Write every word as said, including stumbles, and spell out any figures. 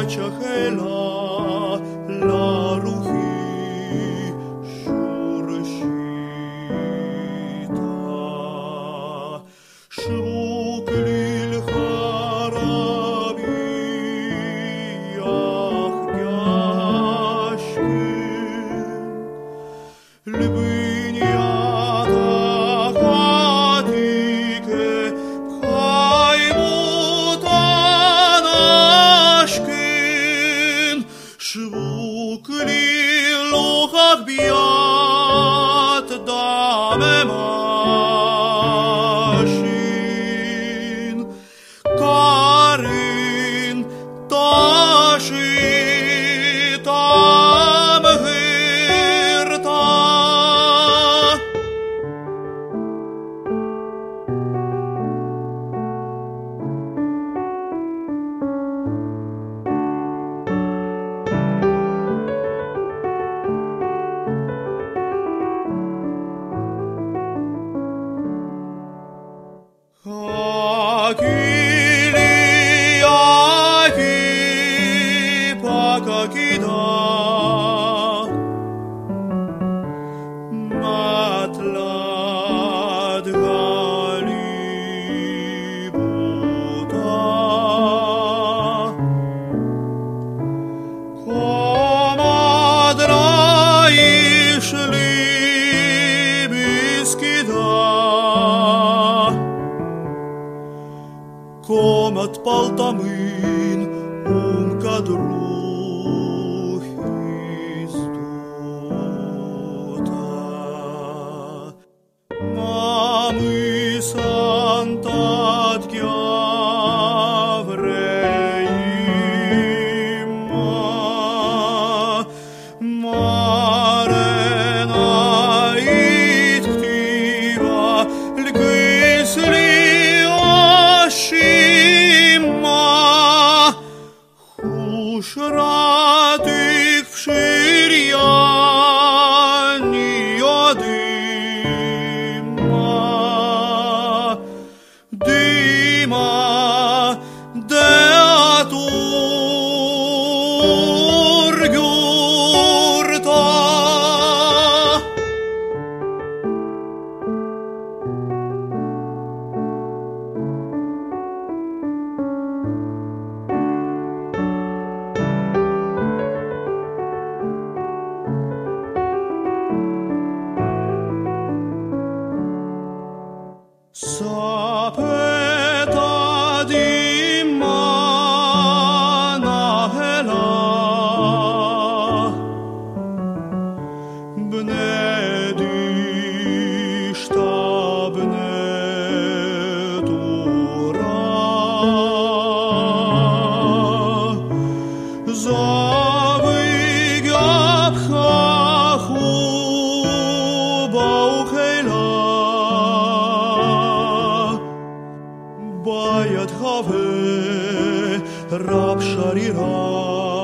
chahela la ruhi shurshita shuklil harabi yahgashkin Lbynia takatike pchaimutanashkin Shvukli lohak biat damemashin Karin tashitam hirta Akili aki pakakida matlad galibuta komadra ishli biskida Комат палтамын умкадру хистута Мамы сантат гявреима Марена итктива льгысли Shima Hushratik vshiriani yodima Dima deatur gyurta Sapeta dimana hela Bnedishta bnedura Zavigabchachu bauchela Bayat have Rab Sharira